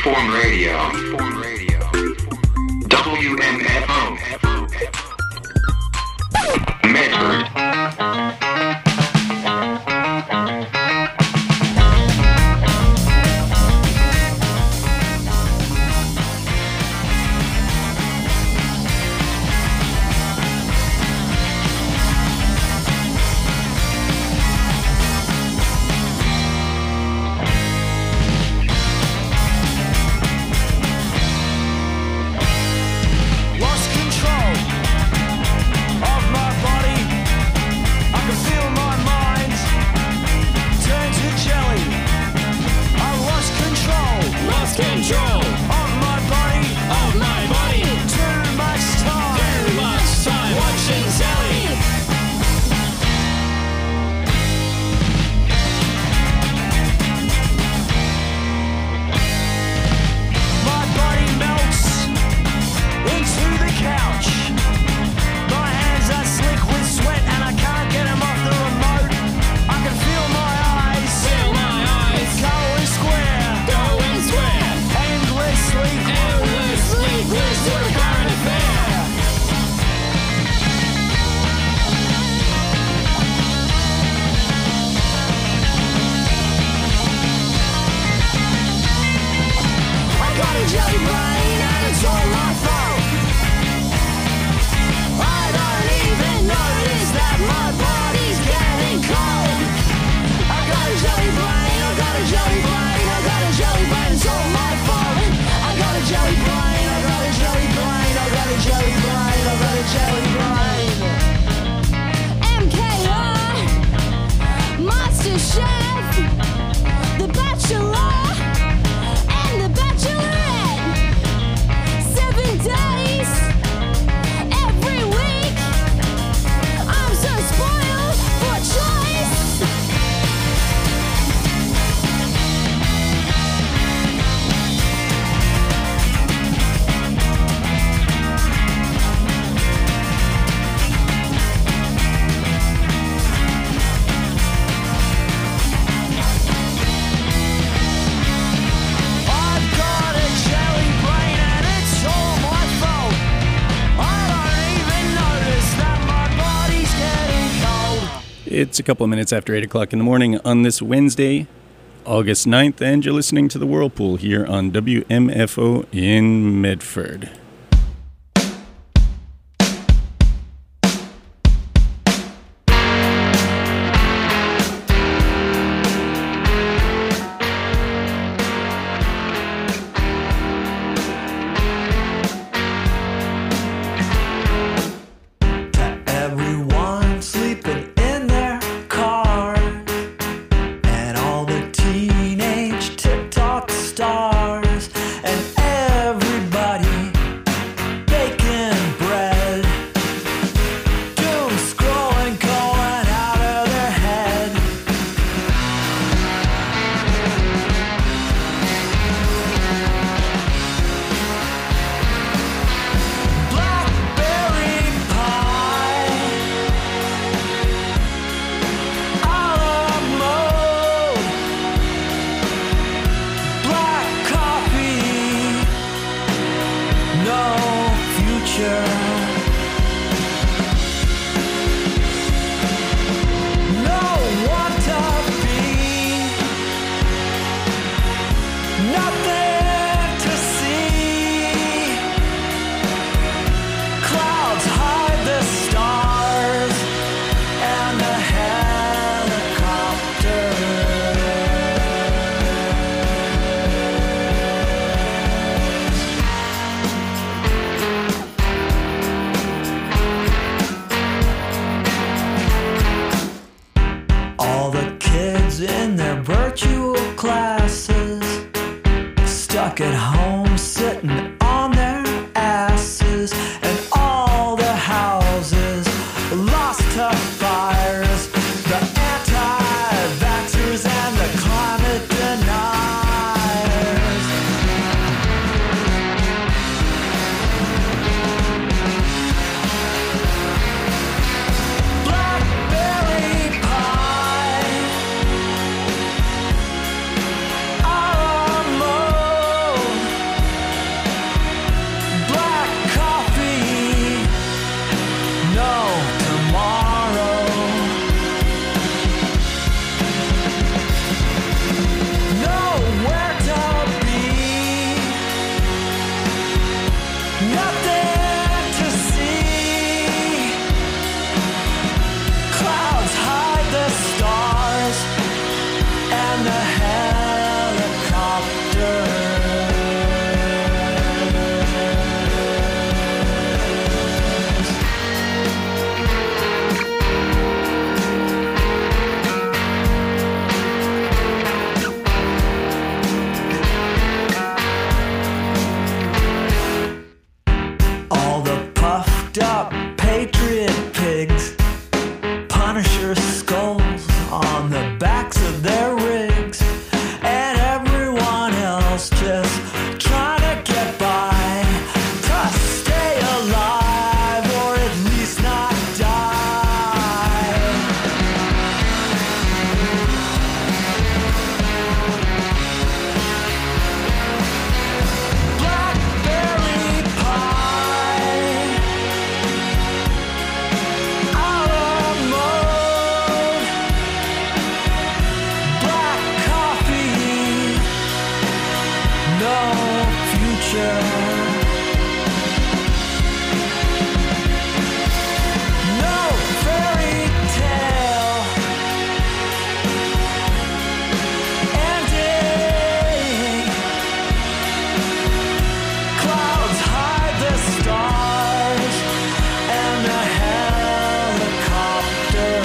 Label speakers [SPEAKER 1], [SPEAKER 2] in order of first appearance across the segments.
[SPEAKER 1] Freeform Radio. WMFO. Medford.
[SPEAKER 2] It's a couple of minutes after 8 o'clock in the morning on this Wednesday, August 9th, and you're listening to The Whirlpool here on WMFO in Medford.
[SPEAKER 3] top patriot pigs, Punisher skulls on the backs of their rigs, and everyone else just trying to get by, to stay alive or at least not die. Blackberry pie, out of mode, black coffee, no future. No fairy tale ending. Clouds hide the stars and the helicopter.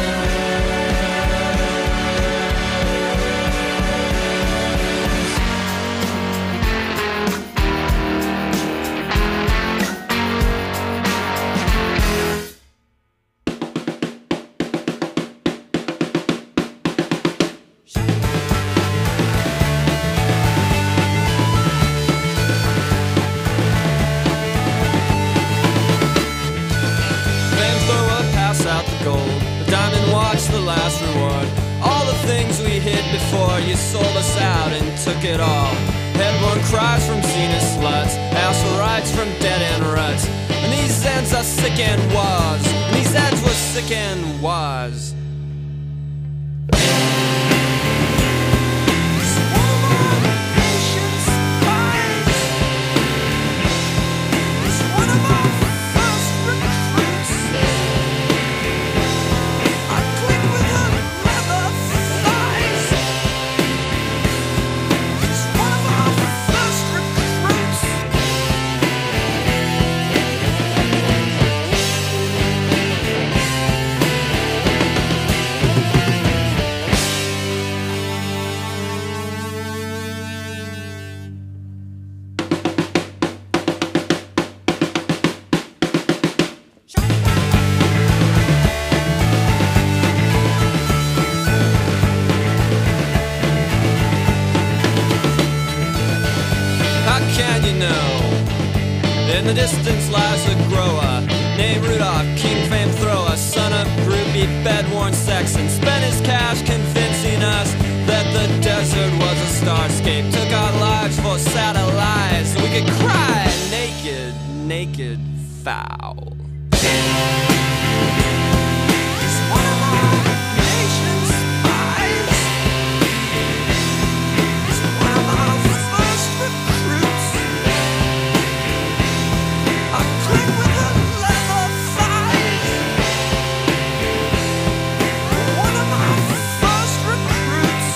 [SPEAKER 4] Flamethrower, pass out the gold. The diamond watch, the last reward. All the things we hid before you sold us out and took it all. Headborn cries from zenith sluts, ass rights from dead end ruts. And these ends are sick and was. And these ends were sick and was. How can you know? In the distance lies a grower named Rudolph, king fame thrower, son of groupie, bed-worn Saxon. Spent his cash convincing us that the desert was a starscape. Took our lives for satellites so we could cry naked, naked, foul. He's one of our nation's spies. He's one of our first recruits. I click with a leather thighs. One of our first recruits.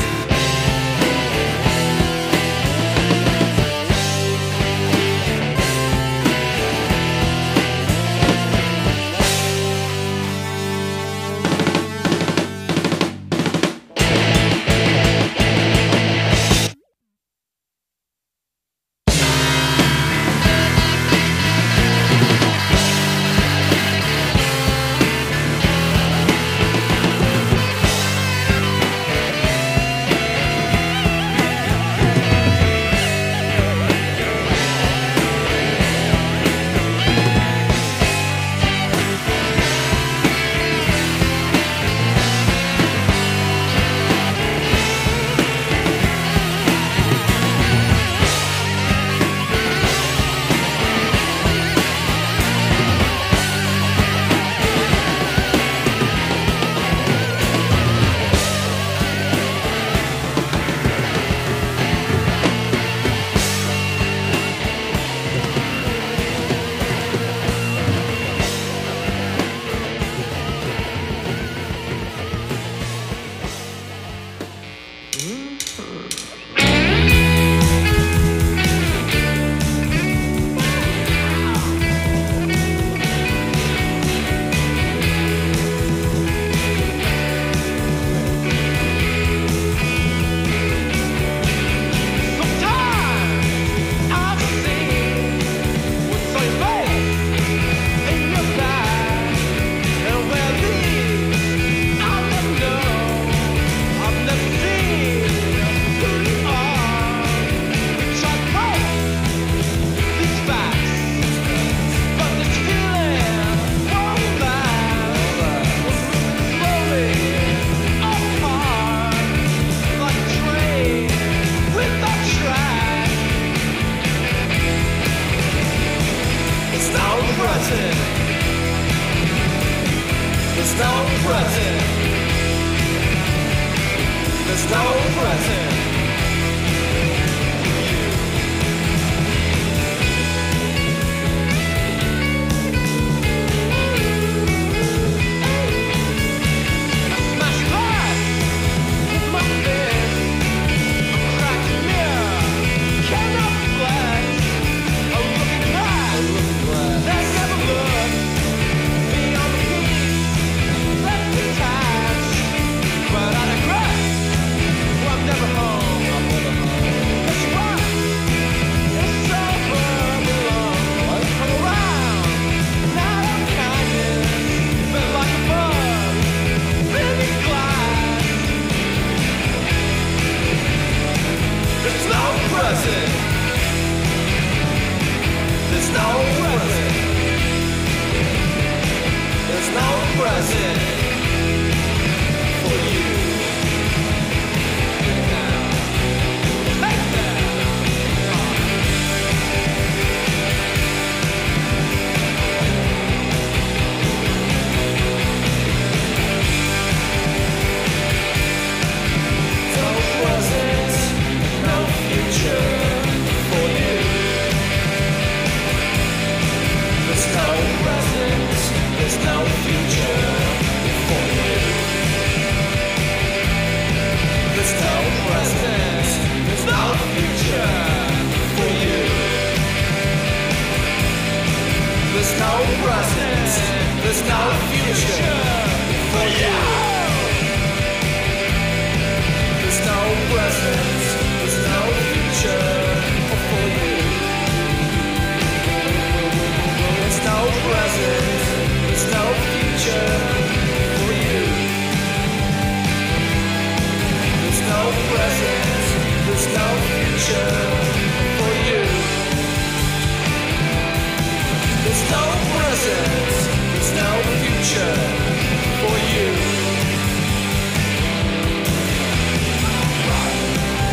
[SPEAKER 4] There's no present. There's no present. There's no present. There's no present for you. Now. Hey now. No present, no future for you. There's no present, there's no future for you. There's no present, there's no future for you. There's no present, there's no future for you. There's no present, there's no future for you. There's no present, there's no future for you. There's no present, there's no future for you. There's no present, there's no future for you.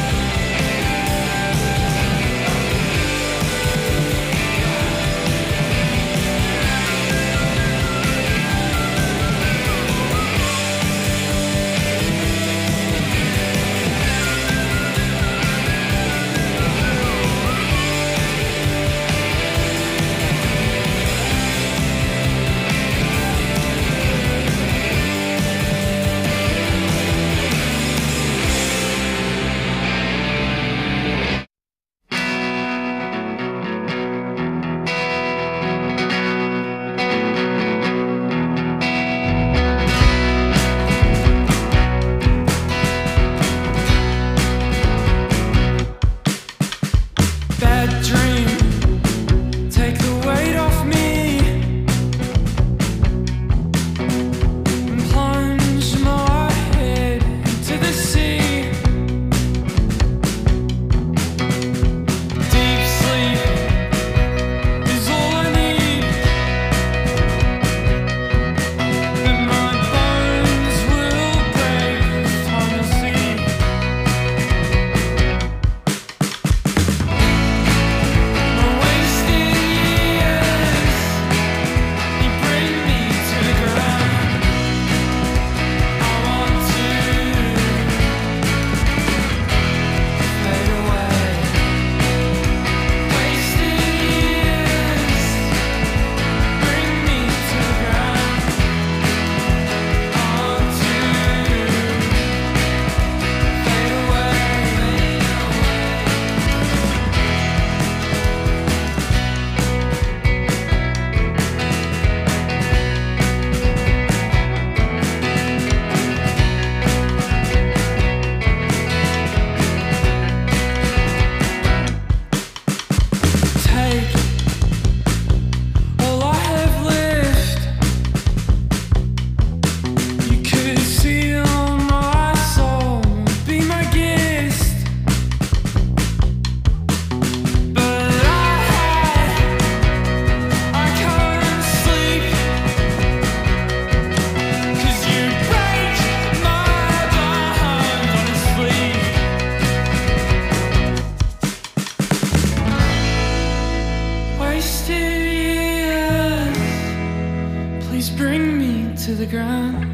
[SPEAKER 5] Please bring me to the ground.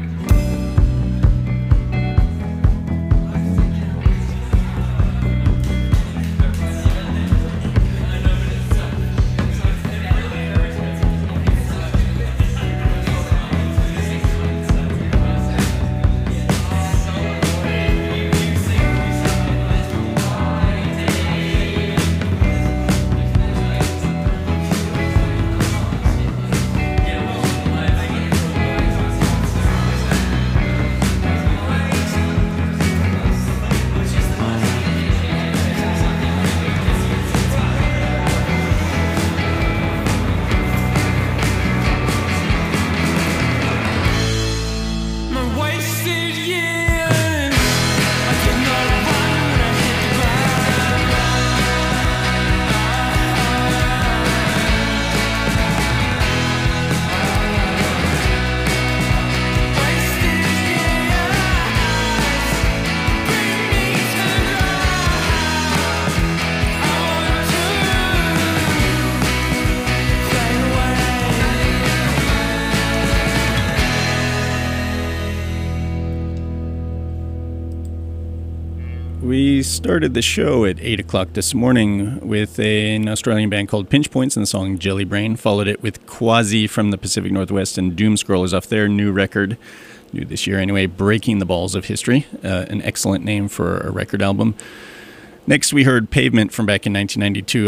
[SPEAKER 2] We started the show at 8 o'clock this morning with an Australian band called Pinch Points and the song Jelly Brain. Followed it with Quasi from the Pacific Northwest and Doom Scrollers off their new record, new this year anyway, Breaking the Balls of History. An excellent name for a record album. Next we heard Pavement from back in 1992.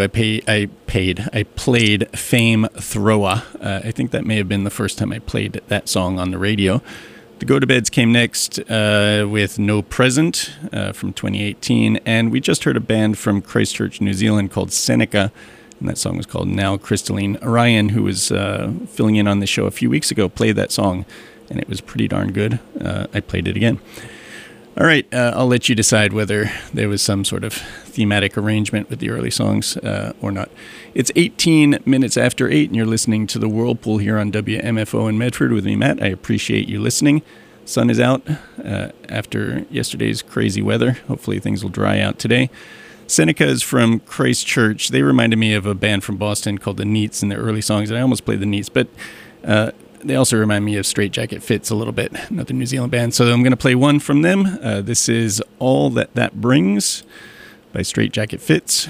[SPEAKER 2] I played Fame Thrower. I think that may have been the first time I played that song on the radio. The Go to Beds came next with No Present from 2018, and we just heard a band from Christchurch, New Zealand called Seneca, and that song was called Now Crystalline. Ryan, who was filling in on the show a few weeks ago, played that song, and it was pretty darn good. I played it again. All right, I'll let you decide whether there was some sort of thematic arrangement with the early songs or not. It's 18 minutes after 8, and you're listening to The Whirlpool here on WMFO in Medford with me, Matt. I appreciate you listening. Sun is out after yesterday's crazy weather. Hopefully things will dry out today. Seneca is from Christchurch. They reminded me of a band from Boston called the Neats in their early songs, and I almost played the Neats, but they also remind me of Straight Jacket Fits a little bit, another New Zealand band. So I'm going to play one from them. This is All That Brings by Straight Jacket Fits.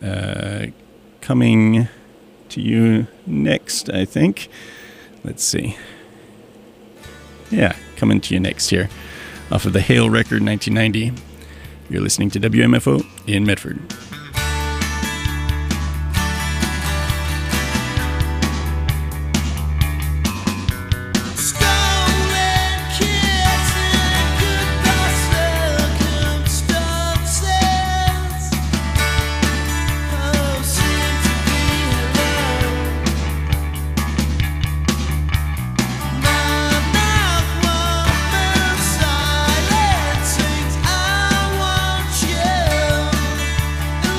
[SPEAKER 2] Coming to you next, I think. Let's see. Yeah, coming to you next here. Off of the Hale record, 1990. You're listening to WMFO in Medford.
[SPEAKER 6] I want you.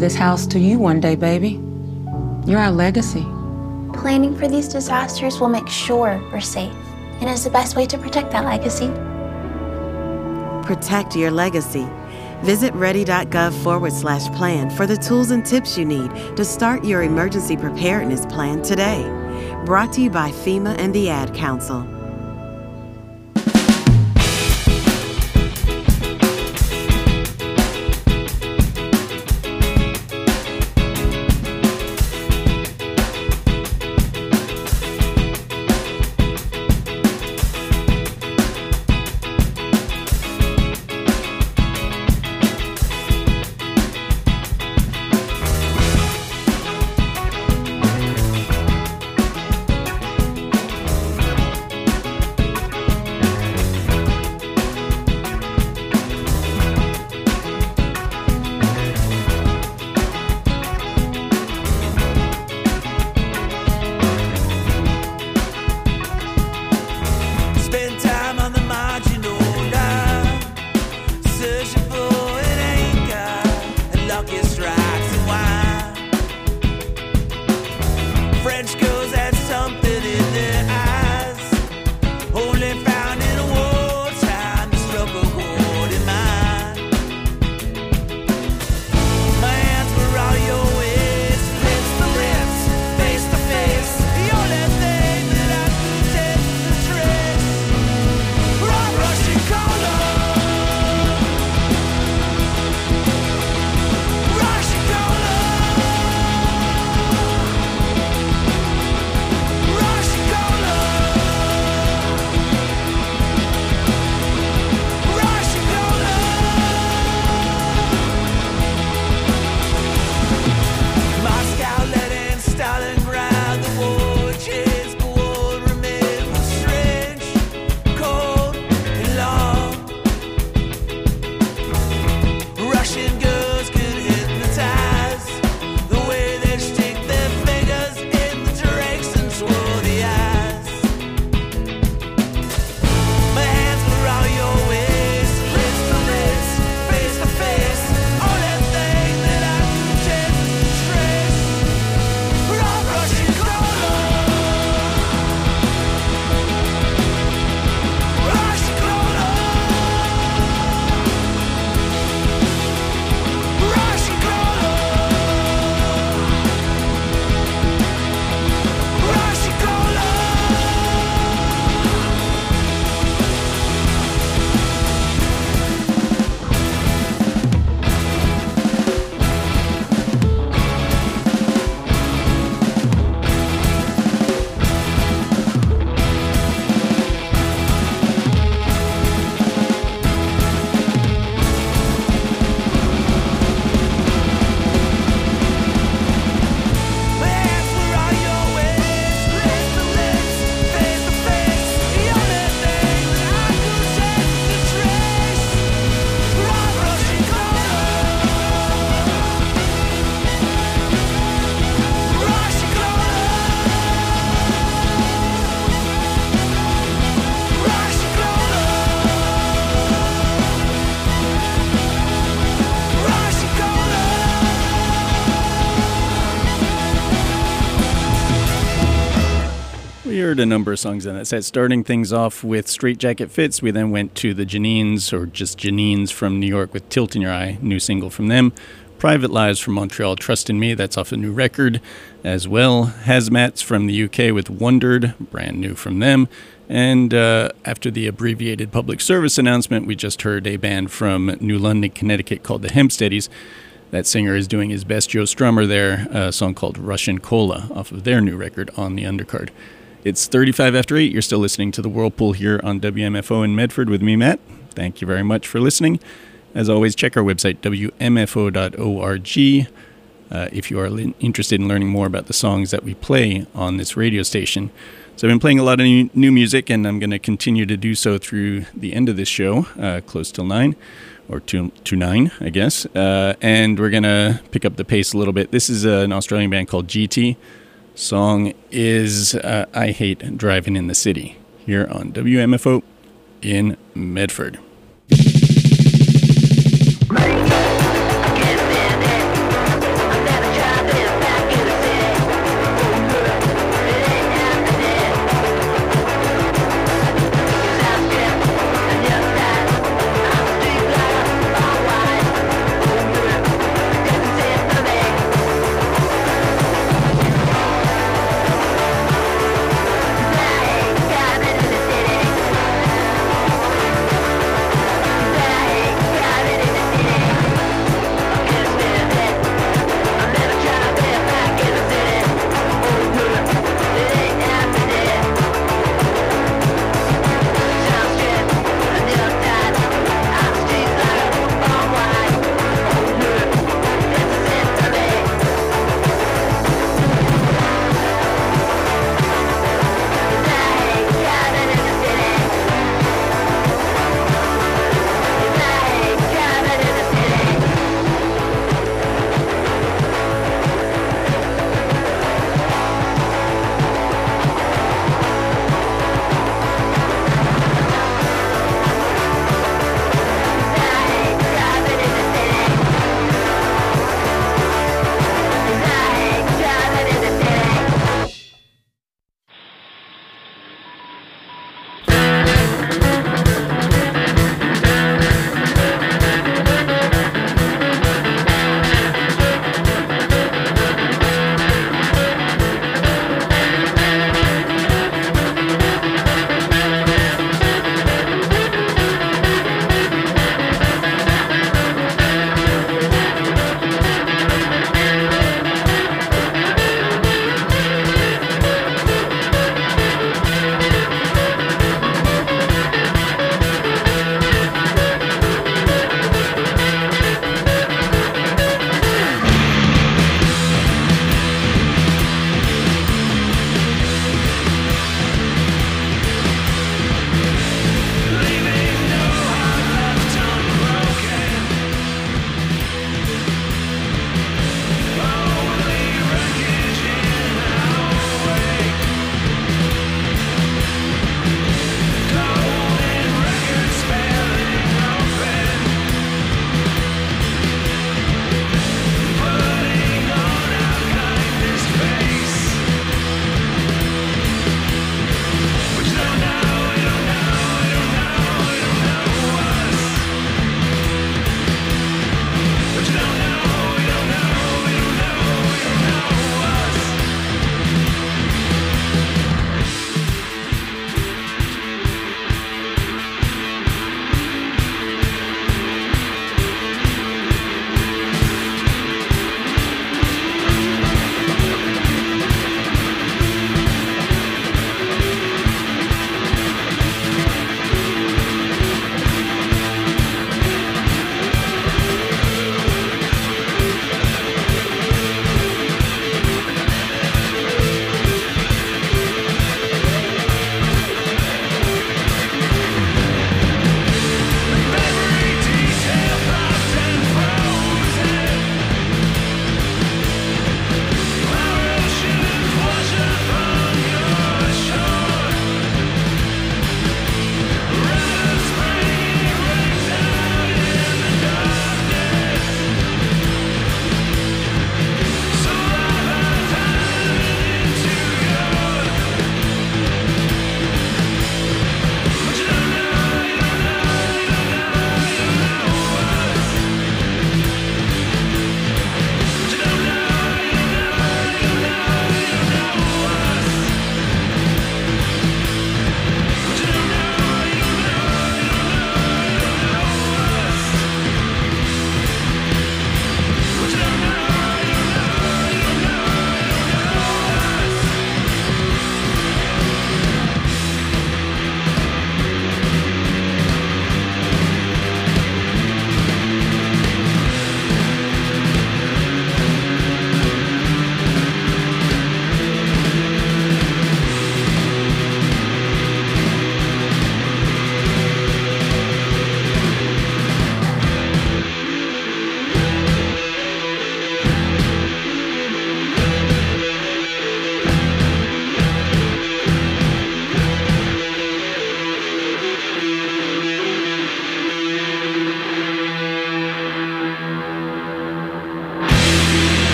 [SPEAKER 6] this house to you one day, baby. You're our legacy.
[SPEAKER 7] Planning for these disasters will make sure we're safe, and is the best way to protect that legacy.
[SPEAKER 8] Protect your legacy. Visit ready.gov/plan for the tools and tips you need to start your emergency preparedness plan today. Brought to you by FEMA and the Ad Council.
[SPEAKER 2] heard a number of songs in that set, starting things off with Straight Jacket Fits. We then went to the Janines, or just Janines from New York with Tilt in Your Eye, new single from them. Private Lives from Montreal, Trust in Me, that's off a new record as well. Hazmats from the UK with Wondered, brand new from them. And after the abbreviated public service announcement, we just heard a band from New London, Connecticut called the Hempsteadies. That singer is doing his best Joe Strummer there, a song called Russian Cola off of their new record On the Undercard. It's 35 after 8. You're still listening to The Whirlpool here on WMFO in Medford with me, Matt. Thank you very much for listening. As always, check our website, wmfo.org, if you are interested in learning more about the songs that we play on this radio station. So I've been playing a lot of new music, and I'm going to continue to do so through the end of this show, close till 9, or to 9, I guess. And we're going to pick up the pace a little bit. This is an Australian band called GT. Song is I Hate Driving in the City, here on WMFO in Medford.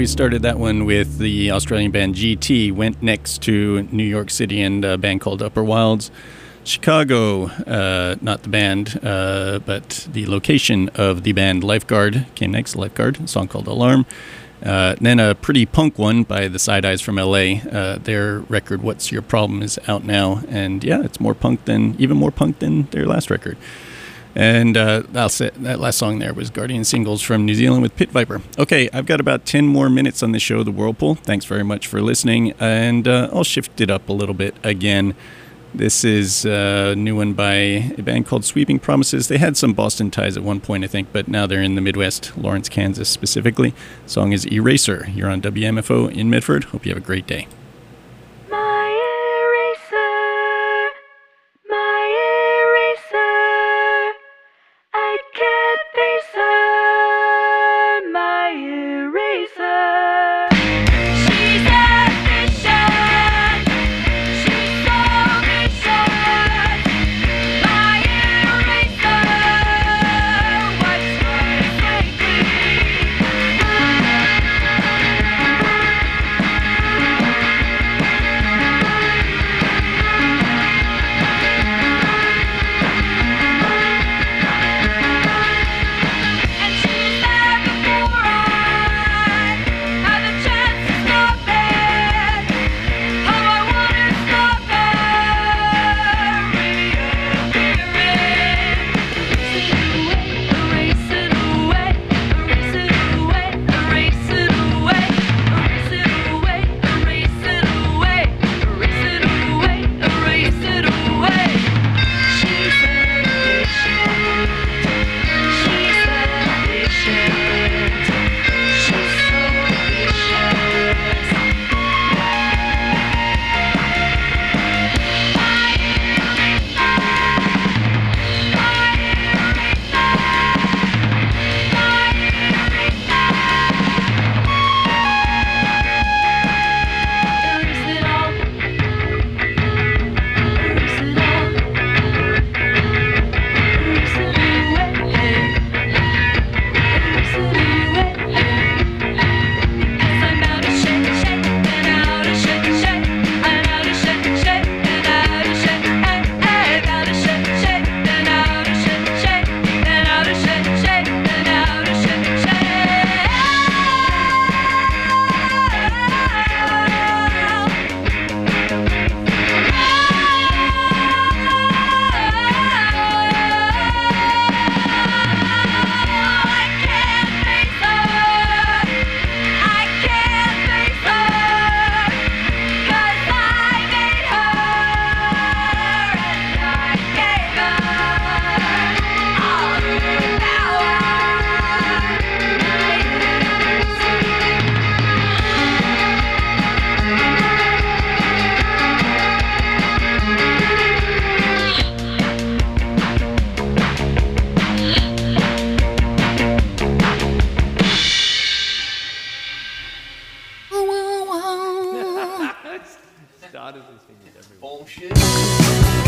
[SPEAKER 2] we started that one with the Australian band GT, went next to New York City and a band called Upper Wilds. Chicago, not the band, but the location of the band Lifeguard came next, Lifeguard, a song called Alarm. Then a pretty punk one by the Side Eyes from LA. Their record, What's Your Problem, is out now. And yeah, it's even more punk than their last record. And I'll say that last song there was Guardian Singles from New Zealand with Pit Viper. Okay, I've got about 10 more minutes on the show, The Whirlpool. Thanks very much for listening. And I'll shift it up a little bit again. This is a new one by a band called Sweeping Promises. They had some Boston ties at one point, I think, but now they're in the Midwest, Lawrence, Kansas specifically. The song is Eraser. You're on WMFO in Medford. Hope you have a great day.
[SPEAKER 9] Started this thing with everyone. Bullshit.